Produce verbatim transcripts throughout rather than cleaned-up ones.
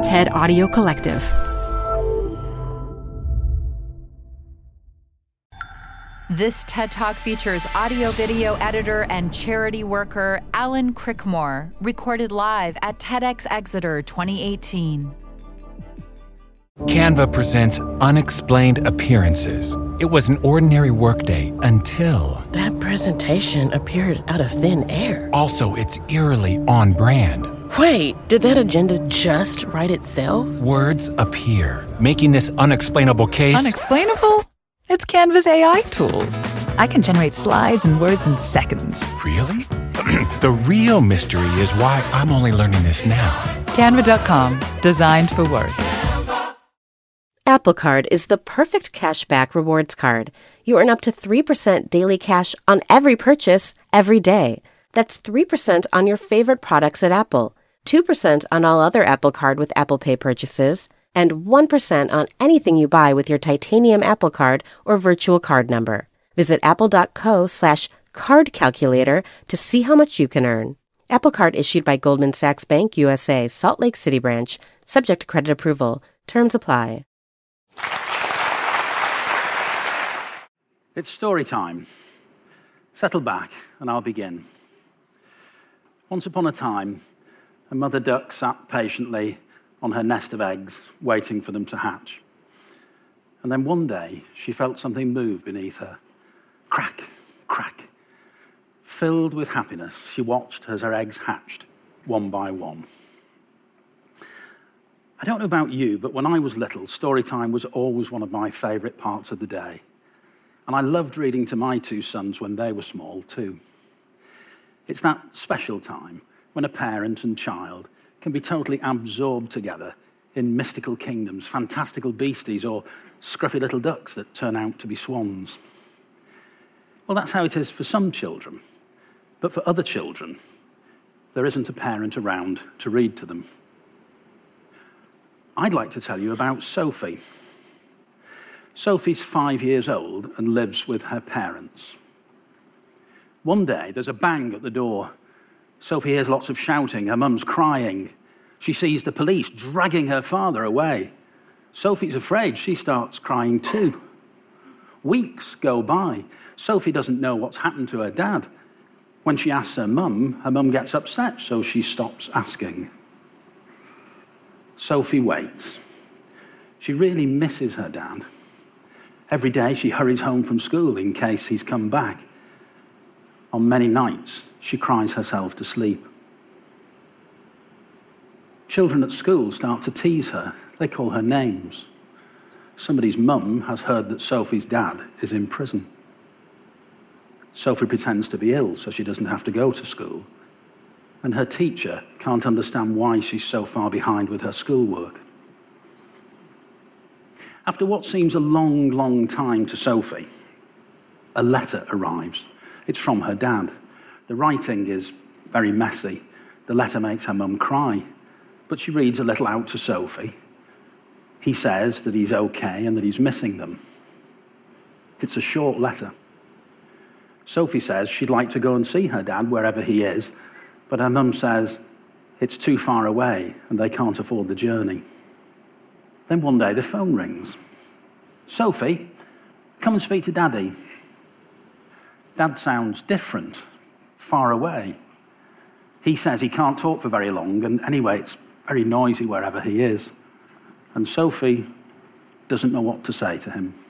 TED Audio Collective. This TED Talk features audio-video editor and charity worker Alan Crickmore, recorded live at TEDx Exeter twenty eighteen. Canva presents Unexplained Appearances. It was an ordinary workday until... That presentation appeared out of thin air. Also, it's eerily on brand. Wait, did that agenda just write itself? Words appear, making this unexplainable case... Unexplainable? It's Canva's A I tools. I can generate slides and words in seconds. Really? The real mystery is why I'm only learning this now. Canva dot com, designed for work. Apple Card is the perfect cashback rewards card. You earn up to three percent daily cash on every purchase, every day. That's three percent on your favorite products at Apple, two percent on all other Apple Card with Apple Pay purchases, and one percent on anything you buy with your titanium Apple Card or virtual card number. Visit apple.co slash card calculator to see how much you can earn. Apple Card issued by Goldman Sachs Bank U S A, Salt Lake City branch, subject to credit approval. Terms apply. It's story time. Settle back and I'll begin. Once upon a time, a mother duck sat patiently on her nest of eggs, waiting for them to hatch. And then one day, she felt something move beneath her. Crack, crack. Filled with happiness, she watched as her eggs hatched, one by one. I don't know about you, but when I was little, story time was always one of my favourite parts of the day. And I loved reading to my two sons when they were small, too. It's that special time when a parent and child can be totally absorbed together in mystical kingdoms, fantastical beasties, or scruffy little ducks that turn out to be swans. Well, that's how it is for some children. But for other children, there isn't a parent around to read to them. I'd like to tell you about Sophie. Sophie's five years old and lives with her parents. One day, there's a bang at the door. Sophie hears lots of shouting. Her mum's crying. She sees the police dragging her father away. Sophie's afraid. She starts crying too. Weeks go by. Sophie doesn't know what's happened to her dad. When she asks her mum, her mum gets upset, so she stops asking. Sophie waits. She really misses her dad. Every day she hurries home from school in case he's come back. On many nights, she cries herself to sleep. Children at school start to tease her. They call her names. Somebody's mum has heard that Sophie's dad is in prison. Sophie pretends to be ill so she doesn't have to go to school. And her teacher can't understand why she's so far behind with her schoolwork. After what seems a long, long time to Sophie, a letter arrives. It's from her dad. The writing is very messy. The letter makes her mum cry, but she reads a little out to Sophie. He says that he's okay and that he's missing them. It's a short letter. Sophie says she'd like to go and see her dad wherever he is, but her mum says it's too far away and they can't afford the journey. Then one day the phone rings. Sophie, come and speak to Daddy. Dad sounds different, far away. He says he can't talk for very long, and anyway, it's very noisy wherever he is. And Sophie doesn't know what to say to him.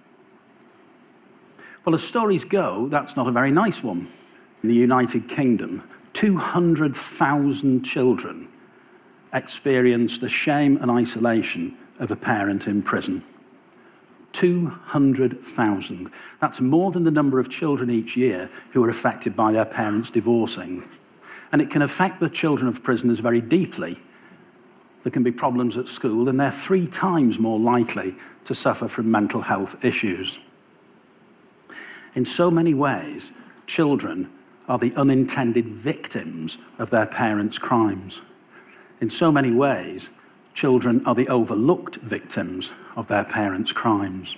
Well, as stories go, that's not a very nice one. In the United Kingdom, two hundred thousand children experience the shame and isolation of a parent in prison. two hundred thousand. That's more than the number of children each year who are affected by their parents divorcing. And it can affect the children of prisoners very deeply. There can be problems at school, and they're three times more likely to suffer from mental health issues. In so many ways, children are the unintended victims of their parents' crimes. In so many ways, children are the overlooked victims of their parents' crimes.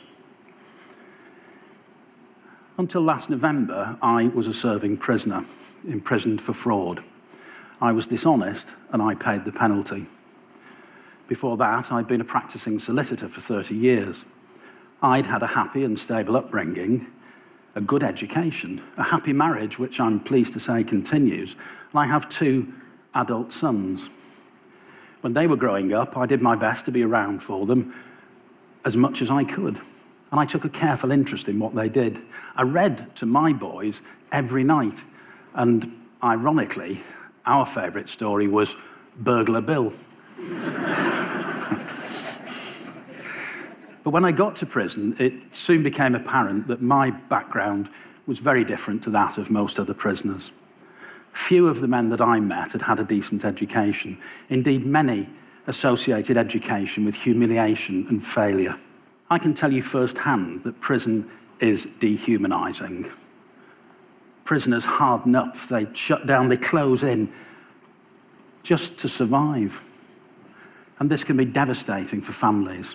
Until last November, I was a serving prisoner, imprisoned for fraud. I was dishonest, and I paid the penalty. Before that, I'd been a practicing solicitor for thirty years. I'd had a happy and stable upbringing, a good education, a happy marriage, which I'm pleased to say continues, and I have two adult sons. When they were growing up, I did my best to be around for them as much as I could, and I took a careful interest in what they did. I read to my boys every night, and ironically, our favourite story was Burglar Bill. But when I got to prison, it soon became apparent that my background was very different to that of most other prisoners. Few of the men that I met had had a decent education. Indeed, many associated education with humiliation and failure. I can tell you firsthand that prison is dehumanizing. Prisoners harden up, they shut down, they close in just to survive. And this can be devastating for families.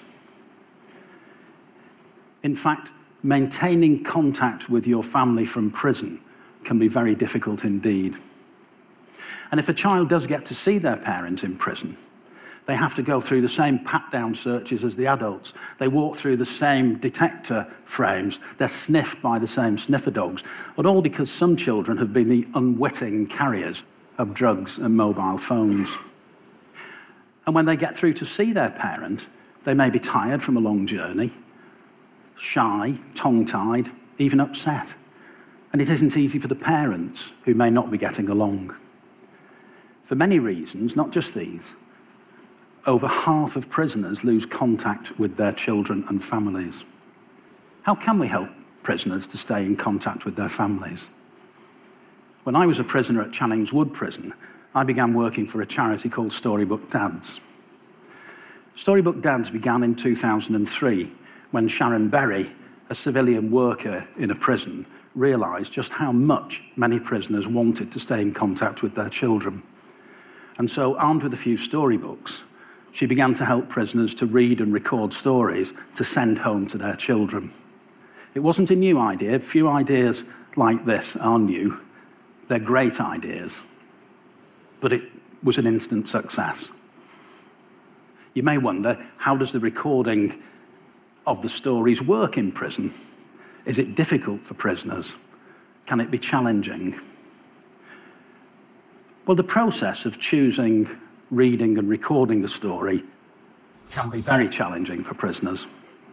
In fact, maintaining contact with your family from prison can be very difficult indeed. And if a child does get to see their parent in prison, they have to go through the same pat-down searches as the adults. They walk through the same detector frames. They're sniffed by the same sniffer dogs, but all because some children have been the unwitting carriers of drugs and mobile phones. And when they get through to see their parent, they may be tired from a long journey, shy, tongue-tied, even upset. And it isn't easy for the parents who may not be getting along. For many reasons, not just these, over half of prisoners lose contact with their children and families. How can we help prisoners to stay in contact with their families? When I was a prisoner at Channings Wood Prison, I began working for a charity called Storybook Dads. Storybook Dads began in two thousand three, when Sharon Berry, a civilian worker in a prison, realised just how much many prisoners wanted to stay in contact with their children. And so, armed with a few storybooks, she began to help prisoners to read and record stories to send home to their children. It wasn't a new idea. Few ideas like this are new. They're great ideas. But it was an instant success. You may wonder, how does the recording of the stories work in prison? Is it difficult for prisoners? Can it be challenging? Well, the process of choosing, reading and recording the story can be very challenging for prisoners.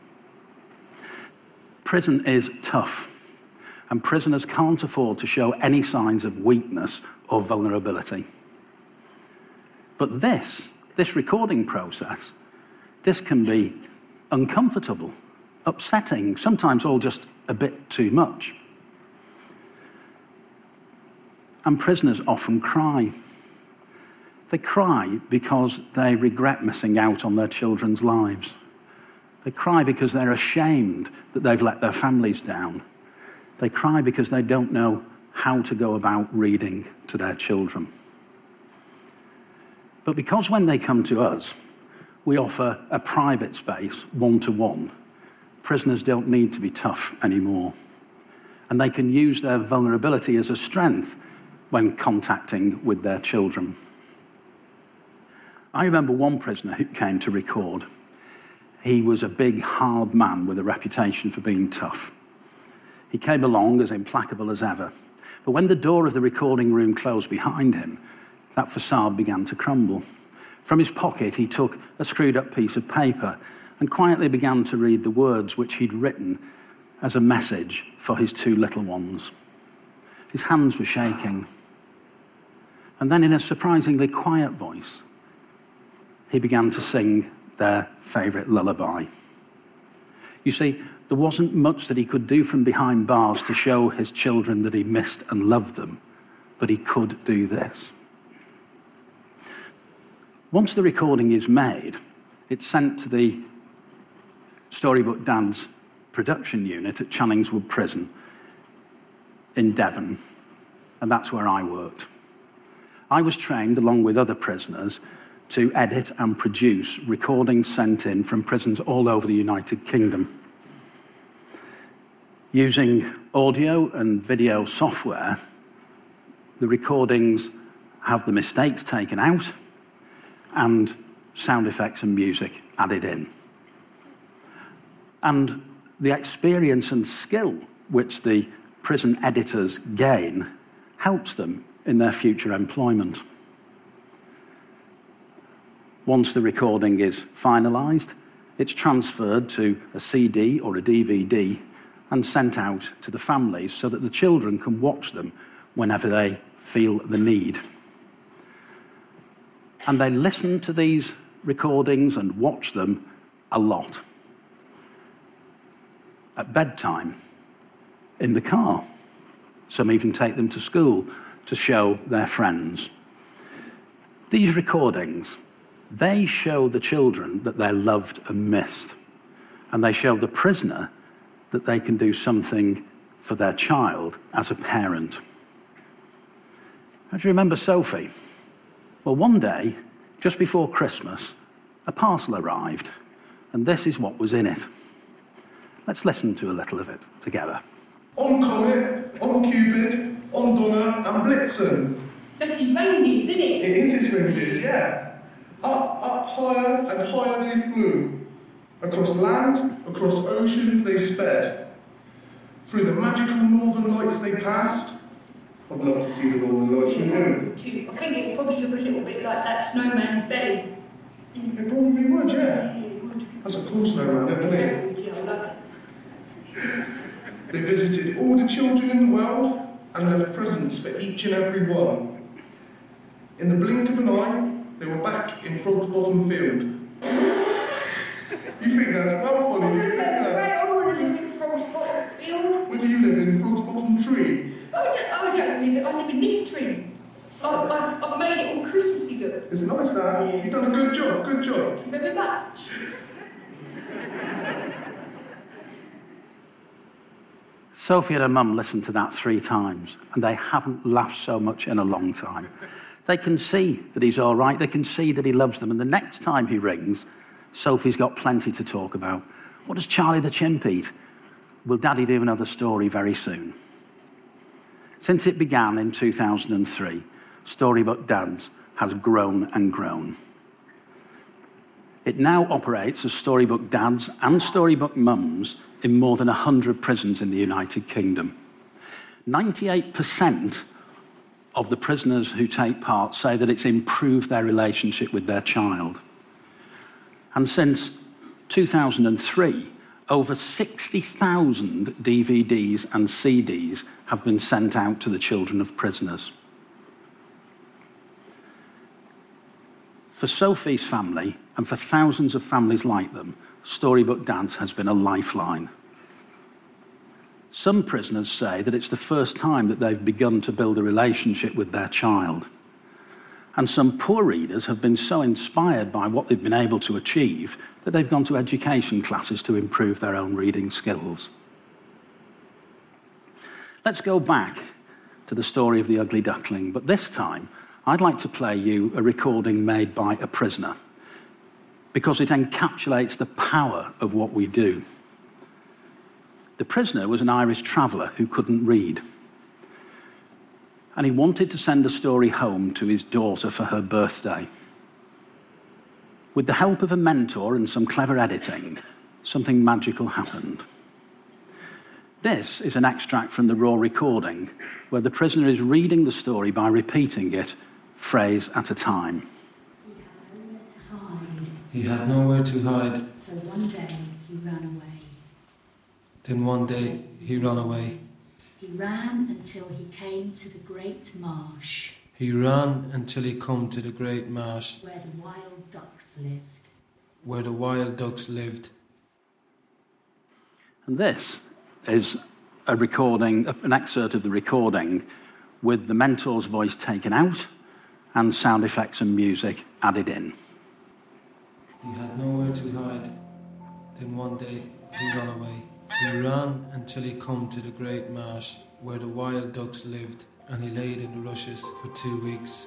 Prison is tough, and prisoners can't afford to show any signs of weakness or vulnerability. But this, this recording process, this can be uncomfortable, upsetting, sometimes all just a bit too much. And prisoners often cry. They cry because they regret missing out on their children's lives. They cry because they're ashamed that they've let their families down. They cry because they don't know how to go about reading to their children. But because when they come to us, we offer a private space, one-to-one, prisoners don't need to be tough anymore. And they can use their vulnerability as a strength when contacting with their children. I remember one prisoner who came to record. He was a big, hard man with a reputation for being tough. He came along as implacable as ever. But when the door of the recording room closed behind him, that facade began to crumble. From his pocket, he took a screwed-up piece of paper and quietly began to read the words which he'd written as a message for his two little ones. His hands were shaking. And then in a surprisingly quiet voice, he began to sing their favourite lullaby. You see, there wasn't much that he could do from behind bars to show his children that he missed and loved them, but he could do this. Once the recording is made, it's sent to the Storybook Dads production unit at Channings Wood Prison in Devon, and that's where I worked. I was trained, along with other prisoners, to edit and produce recordings sent in from prisons all over the United Kingdom. Using audio and video software, the recordings have the mistakes taken out, and sound effects and music added in. And the experience and skill which the prison editors gain helps them in their future employment. Once the recording is finalised, it's transferred to a C D or a D V D and sent out to the families so that the children can watch them whenever they feel the need. And they listen to these recordings and watch them a lot. At bedtime, in the car. Some even take them to school to show their friends. These recordings, they show the children that they're loved and missed. And they show the prisoner that they can do something for their child as a parent. How do you remember Sophie? Well, one day, just before Christmas, a parcel arrived, and this is what was in it. Let's listen to a little of it together. On Comet, on Cupid, on Donner and Blitzen. That's his reindeers, isn't it? It is his reindeers, yeah. Up, up higher and higher they flew. Across land, across oceans they sped. Through the magical northern lights they passed. I'd love to see the northern lights, wouldn't you? I think it would probably look a little bit like that snowman's belly. It probably would, yeah. It would. That's a cool snowman, isn't it? Yeah, I love it. They visited all the children in the world and left presents for each and every one. In the blink of an eye, they were back in Frog's Bottom Field. You think that's well funny, do you? That's right, I want to live in Frog's Bottom Field. Where do you live, in Frog's Bottom Tree? I don't, I don't live, I live in this tree. I, I, I've made it all Christmassy, look. It's nice, that. You've done a good job, good job. Thank you very much. Sophie and her mum listened to that three times, and they haven't laughed so much in a long time. They can see that he's all right, they can see that he loves them, and the next time he rings, Sophie's got plenty to talk about. What does Charlie the Chimp eat? Will Daddy do another story very soon? Since it began in two thousand three, Storybook Dads has grown and grown. It now operates as Storybook Dads and Storybook Mums in more than one hundred prisons in the United Kingdom. ninety-eight percent of the prisoners who take part say that it's improved their relationship with their child. And since two thousand three, over sixty thousand D V Ds and C Ds have been sent out to the children of prisoners. For Sophie's family, and for thousands of families like them, Storybook Dads has been a lifeline. Some prisoners say that it's the first time that they've begun to build a relationship with their child. And some poor readers have been so inspired by what they've been able to achieve that they've gone to education classes to improve their own reading skills. Let's go back to the story of the Ugly Duckling, but this time I'd like to play you a recording made by a prisoner, because it encapsulates the power of what we do. The prisoner was an Irish traveller who couldn't read. And he wanted to send a story home to his daughter for her birthday. With the help of a mentor and some clever editing, something magical happened. This is an extract from the raw recording, where the prisoner is reading the story by repeating it, phrase at a time. He had nowhere to hide. So one day he ran away. Then one day he ran away. He ran until he came to the great marsh. He ran until he come to the great marsh. Where the wild ducks lived. Where the wild ducks lived. And this is a recording, an excerpt of the recording with the mentor's voice taken out and sound effects and music added in. He had nowhere to hide. Then one day he ran away. He ran until he come to the great marsh where the wild ducks lived, and he laid in the rushes for two weeks.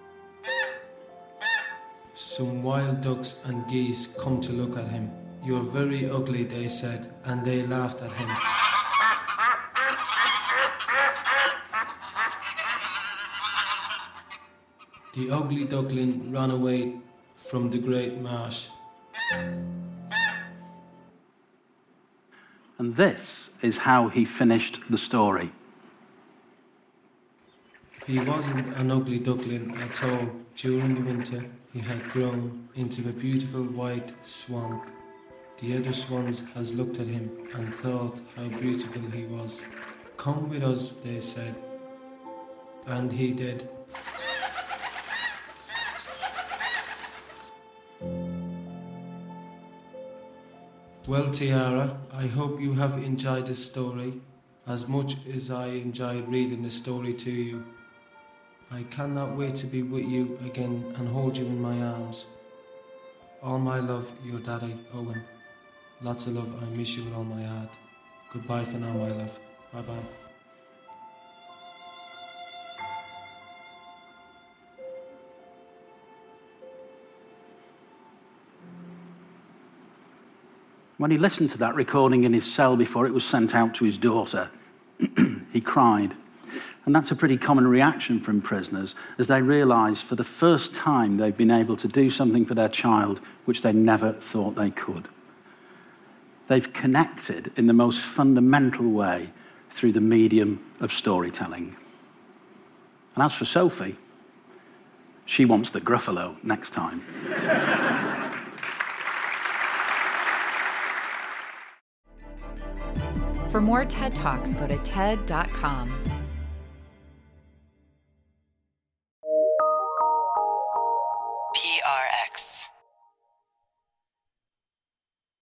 Some wild ducks and geese come to look at him. "You're very ugly," they said, and they laughed at him. The ugly duckling ran away from the Great Marsh. And this is how he finished the story. He wasn't an ugly duckling at all. During the winter, he had grown into a beautiful white swan. The other swans has looked at him and thought how beautiful he was. Come with us, they said. And he did. Well, Tiara, I hope you have enjoyed this story as much as I enjoyed reading the story to you. I cannot wait to be with you again and hold you in my arms. All my love, your daddy, Owen. Lots of love, I miss you with all my heart. Goodbye for now, my love. Bye-bye. When he listened to that recording in his cell before it was sent out to his daughter, he cried. And that's a pretty common reaction from prisoners as they realise for the first time they've been able to do something for their child which they never thought they could. They've connected in the most fundamental way through the medium of storytelling. And as for Sophie, she wants the Gruffalo next time. For more TED Talks, go to T E D dot com.